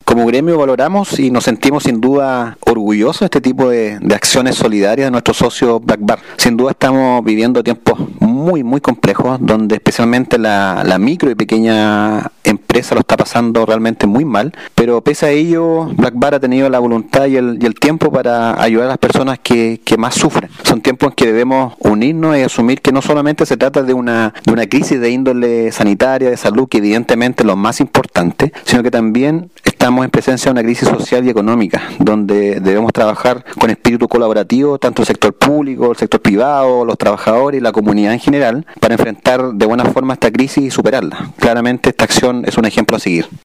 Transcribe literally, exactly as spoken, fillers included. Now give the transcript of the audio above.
Como gremio valoramos y nos sentimos sin duda orgullosos de este tipo de, de acciones solidarias de nuestro socio Black Bar. Sin duda estamos viviendo tiempos muy, muy complejos, donde especialmente la, la micro y pequeña empresa lo está pasando realmente muy mal, pero pese a ello, Black Bar ha tenido la voluntad y el, y el tiempo para ayudar a las personas que, que más sufren. Son tiempos en que debemos unirnos y asumir que no solamente se trata de una, de una crisis de índole sanitaria, de salud, que evidentemente es lo más importante, sino que también estamos en presencia de una crisis social y económica, donde debemos trabajar con espíritu colaborativo, tanto el sector público, el sector privado, los trabajadores y la comunidad en general, para enfrentar de buena forma esta crisis y superarla. Claramente esta acción es un ejemplo a seguir.